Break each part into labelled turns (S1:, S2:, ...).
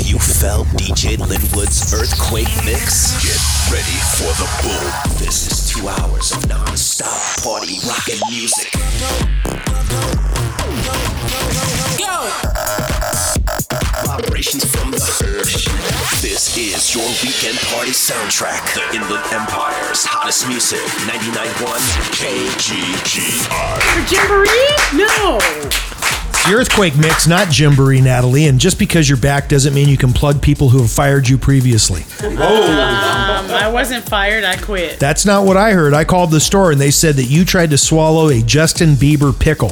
S1: You felt DJ Linwood's Earthquake Mix? Get ready for the boom. This is 2 hours of non-stop party rockin' music. Go! Vibrations from the earth. This is your weekend party soundtrack. The Inland Empire's hottest music. 99.1 KGGI.
S2: For Jamboree? No!
S3: The Earthquake Mix, not Jamboree, Natalie. And just because you're back doesn't mean you can plug people who have fired you previously.
S2: I wasn't fired. I quit.
S3: That's not what I heard. I called the store and they said that you tried to swallow a Justin Bieber pickle.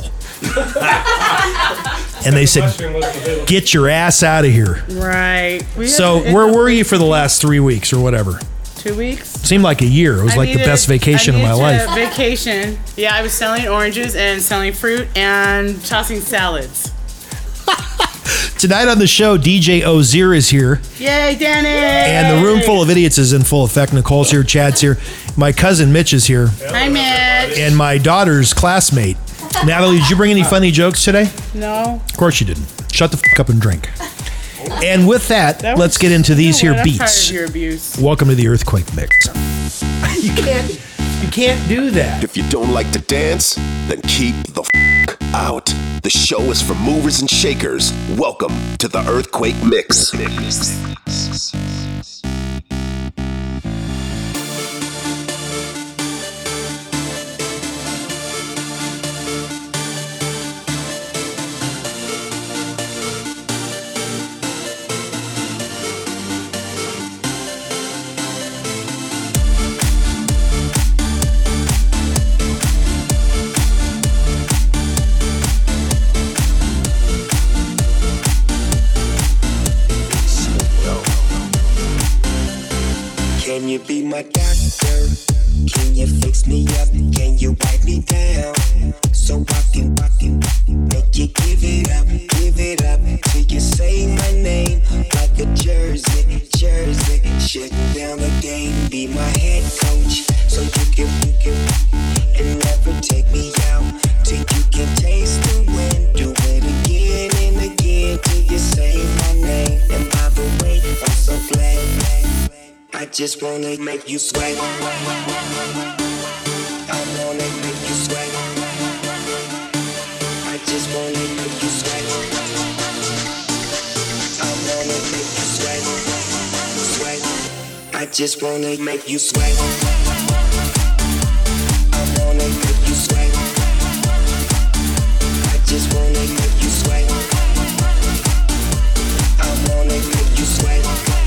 S3: And they said, get your ass out of here.
S2: Right.
S3: So where were you for the last 3 weeks or whatever?
S2: 2 weeks.
S3: Seemed like a year. It was like the best vacation of my life.
S2: Vacation. Yeah, I was selling oranges and selling fruit and tossing salads.
S3: Tonight on the show, DJ Ozier is here.
S2: Yay, Danny!
S3: And the room full of idiots is in full effect. Nicole's here, Chad's here. My cousin Mitch is here.
S2: Hi, Mitch.
S3: And my daughter's classmate. Natalie, did you bring any funny jokes today?
S2: No.
S3: Of course you didn't. Shut the fuck up and drink. And with that let's get into these here beats.
S2: I'm tired of your abuse.
S3: Welcome to the Earthquake Mix. You can't do that.
S1: If you don't like to dance, then keep the fuck out. The show is for movers and shakers. Welcome to the Earthquake Mix.
S4: Can you be my doctor? Can you fix me up? Can you wipe me down? So I can make you give it up till you say my name like a jersey. Shutting down the game, be my head coach, so you can and never take me out till you can taste the wind. Do it again and again till you say my name. And by the way, I'm so glad. I just wanna make you sweat. I wanna make you sweat. I just wanna make you sweat. I wanna make you sweat. I just wanna make you sweat. I wanna make you sweat. I just wanna make you sweat. I wanna make you sweat.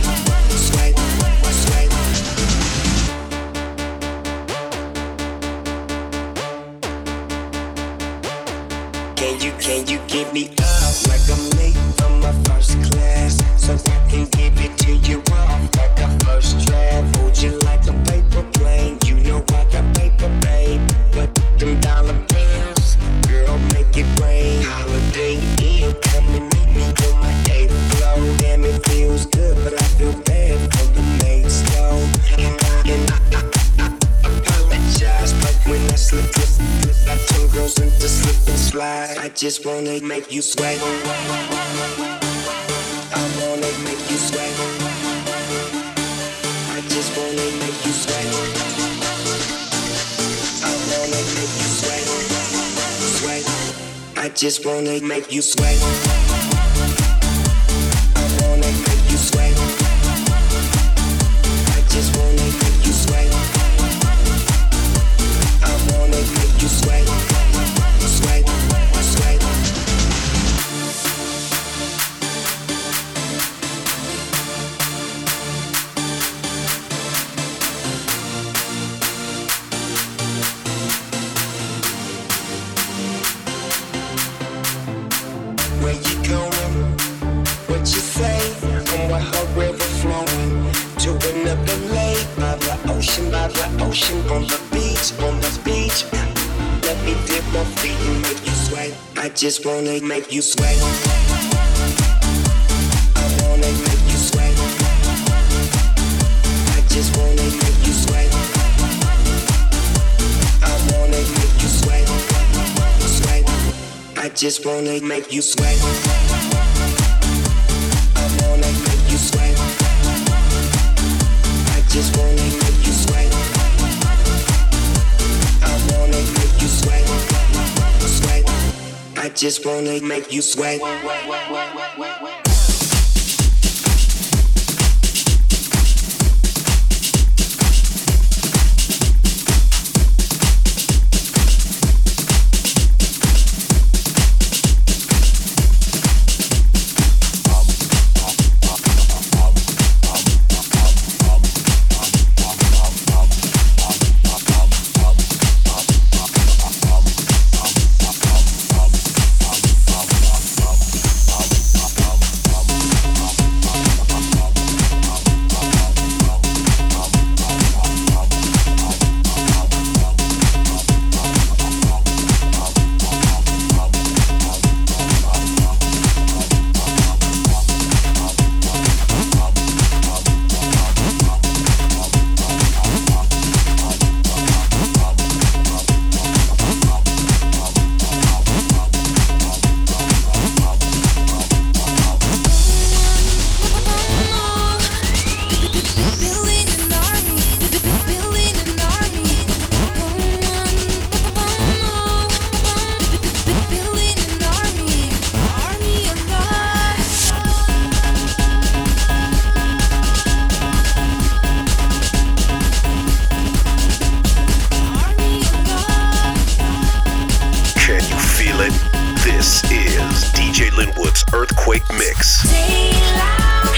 S4: Can you give me up like I'm late from my first class, so I can give it to you off like a first draft? Hold you like a paper plane, you know I got paper, babe. But them dollar bills, girl, make it rain. Holiday Inn, come and meet me on my 8th floor. Damn, it feels good, but I feel bad for the maid's though. And I apologize, but when I slip, I turn girls into slip and slide. I just wanna make you sweat. I wanna make you sweat. I just wanna make you sweat. I wanna make you sweat. I just wanna make you sweat. I wanna make you sweat. I just wanna make you sweat. I wanna make you sweat. Where you going? What you say? I'm with her river flowing to another lake by the ocean, on the beach. Let me dip my feet and make you sweat. I just wanna make you sweat. I wanna make you sweat. I just wanna make you sweat. I wanna make you sweat. I just wanna make you sweat. I wanna make just wanna make you sweat.
S1: This is DJ Linwood's Earthquake Mix.
S5: Say it loud.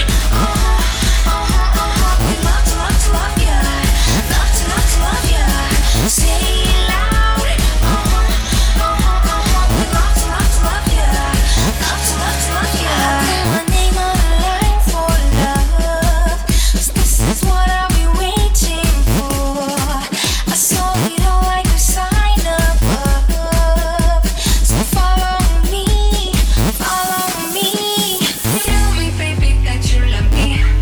S5: We love to love ya. Love to love ya. Say it loud. We love to love ya. Love to love ya. My name on the line for love. This is what I've been waiting for. I saw it all like a sign above. So follow me. Tell me, baby, that you love me.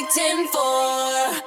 S5: waiting for.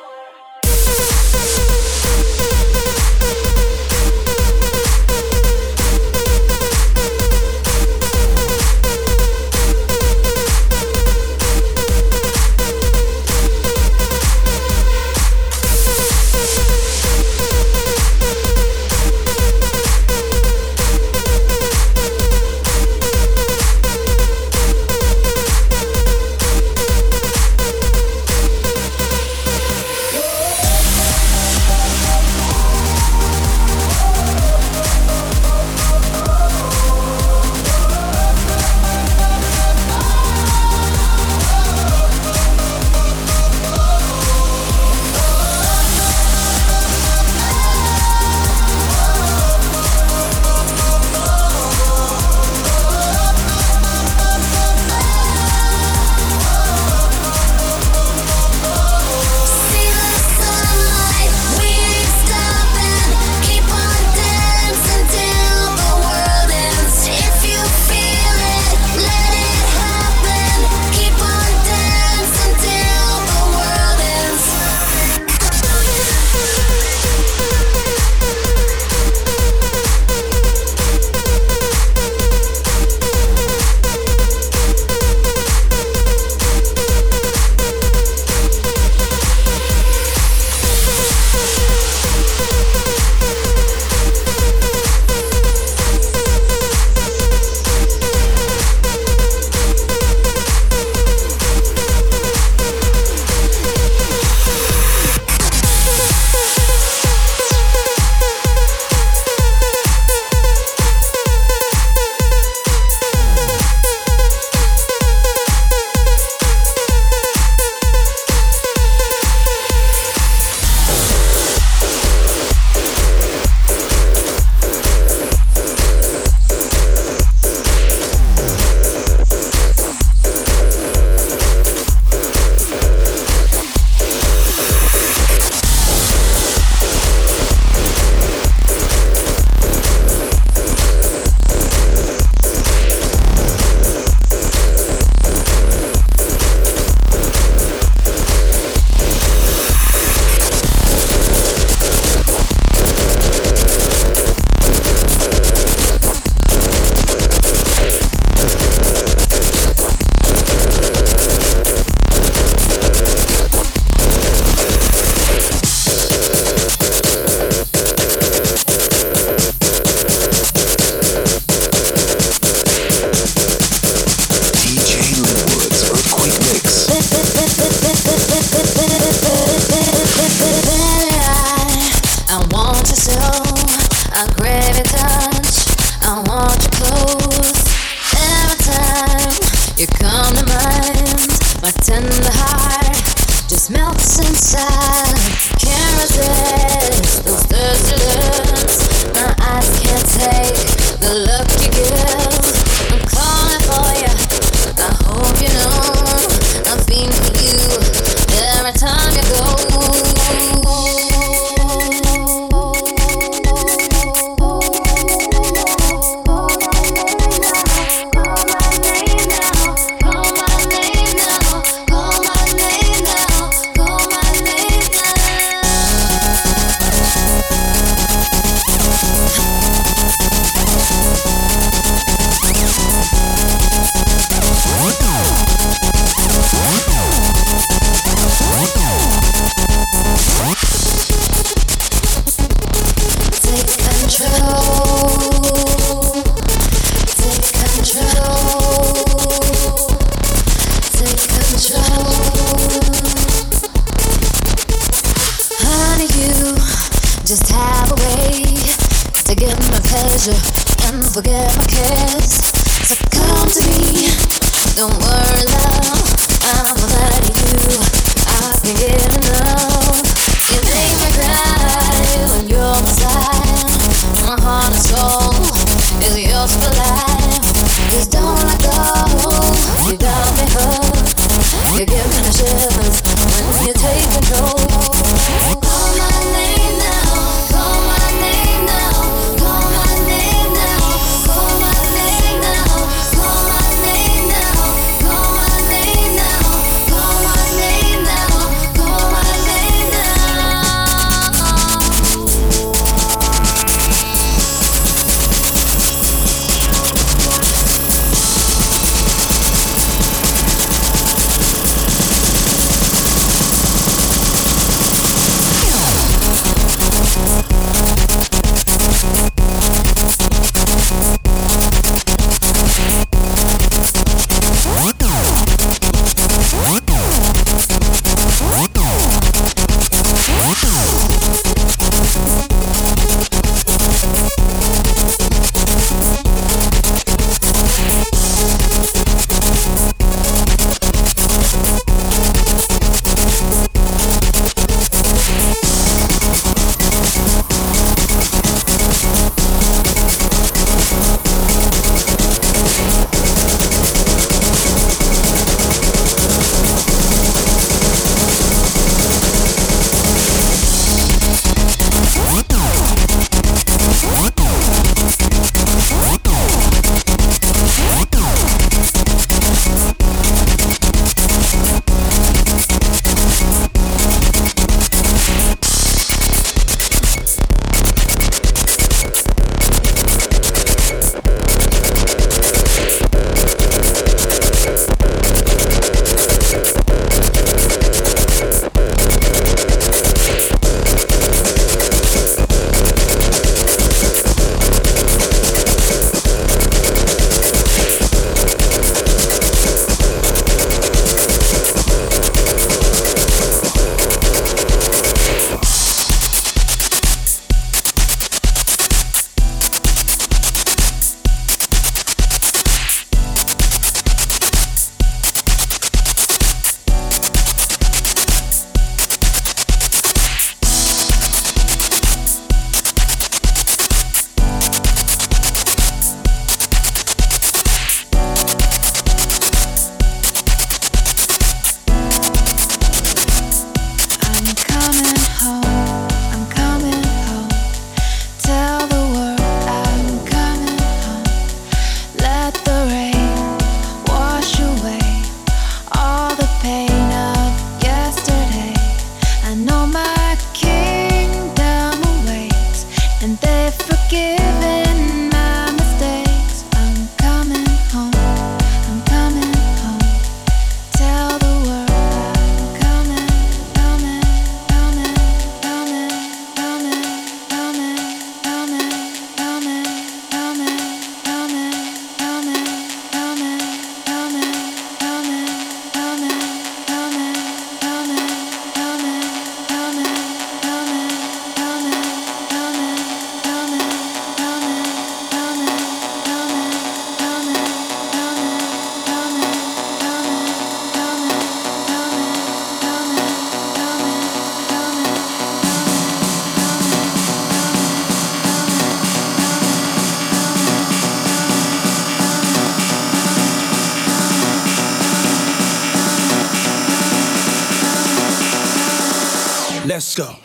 S6: Let's go.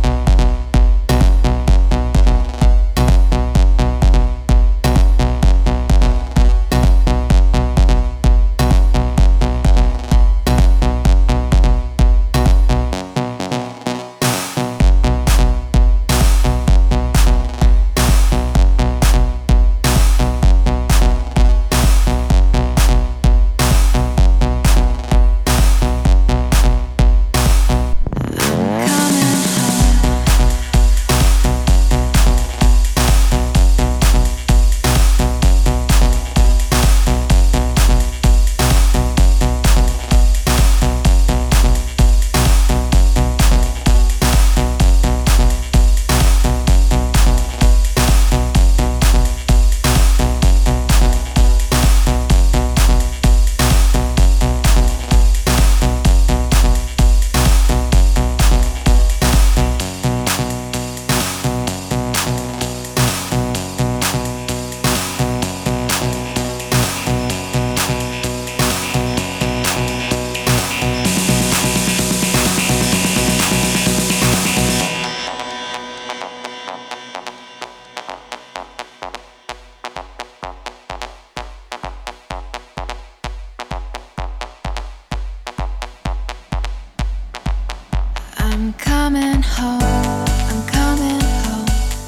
S5: I'm coming home, I'm coming home.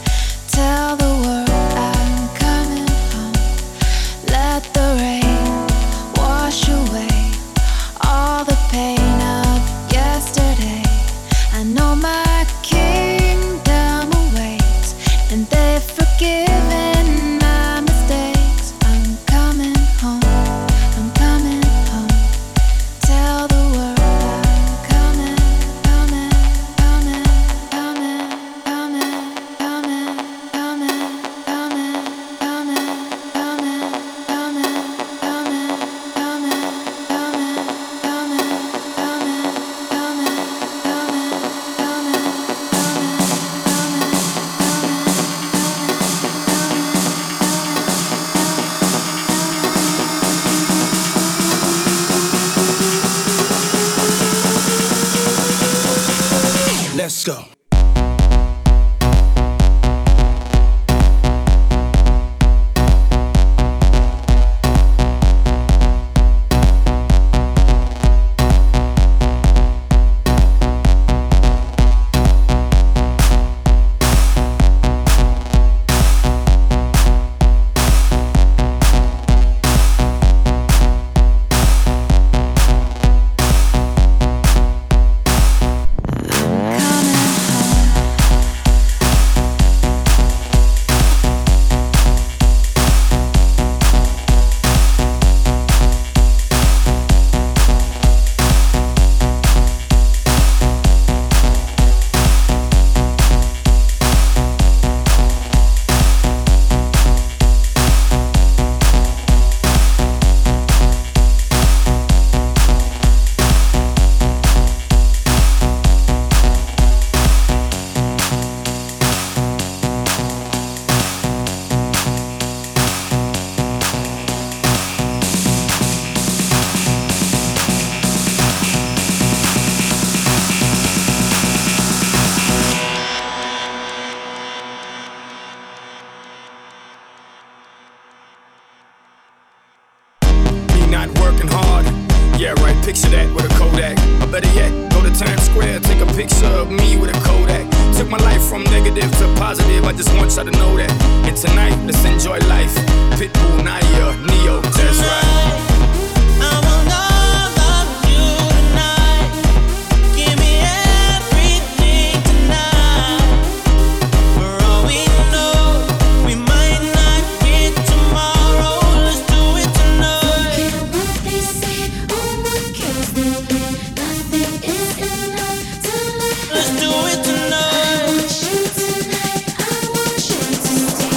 S5: Tell the world I'm coming home. Let the rain wash away all the pain of yesterday. I know my kingdom awaits, and they've forgiven my mistakes. I'm coming home, I'm coming home. Tell the world I'm coming, coming, coming, coming, coming, coming, coming, coming, coming, coming, coming, coming, coming,
S6: Let's go. Not working hard. Yeah, right, picture that with a Kodak. Or better yet, go to Times Square, take a picture of me with a Kodak. Took my life from negative to positive, I just want y'all to know that. And tonight, let's enjoy life. Pitbull, Naya, Neo, that's right.
S7: I will love you tonight. Give me everything tonight. For all we know, we might not get tomorrow. Let's do it tonight.
S5: What they say, oh what kills them, nothing is enough to let.
S7: Let's do it tonight.
S5: I want you tonight, I want you to stay.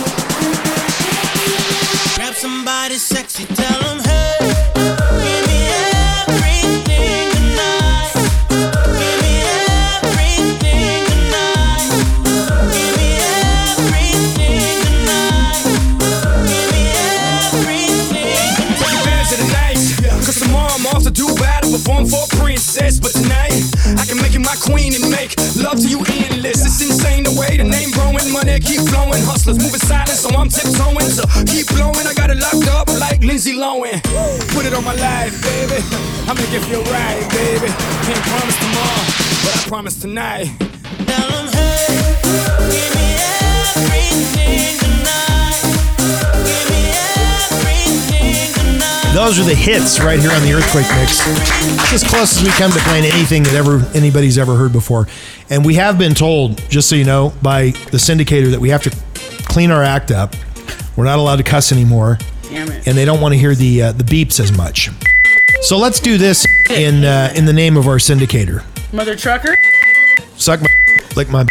S7: Grab somebody sexy, tell them hey. Give me everything tonight. Give me everything tonight. Give me everything tonight. Give me everything
S6: Take advantage of the night, cause tomorrow I'm off to Dubai to perform for a princess. But tonight, I can make you my queen and make love to you endless. It's insane the way the name growing, money keep flowing. Hustlers moving silent, so I'm tiptoeing. So keep blowing, I got it locked up like Lindsay Lohan. Put it on my life, baby. I make it feel right, baby. Can't promise tomorrow, but I promise tonight.
S7: Tell 'em, hey, give me everything tonight. Give me everything tonight.
S3: Those are the hits right here on the Earthquake Mix. It's as close as we come to playing anything that anybody's ever heard before. And we have been told, just so you know, by the syndicator that we have to clean our act up. We're not allowed to cuss anymore.
S2: Damn it.
S3: And they don't want to hear the beeps as much. So let's do this in the name of our syndicator.
S2: Mother trucker.
S3: Suck my, lick my.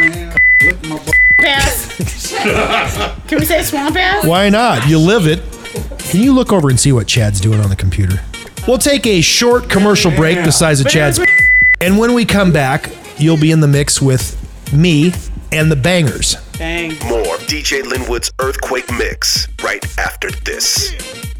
S2: Ass. Can we say swamp ass?
S3: Why not? You live it. Can you look over and see what Chad's doing on the computer? We'll take a short commercial break the size of Chad's. And when we come back, you'll be in the mix with me and the Bangers.
S2: Dang.
S1: More DJ Linwood's Earthquake Mix right after this.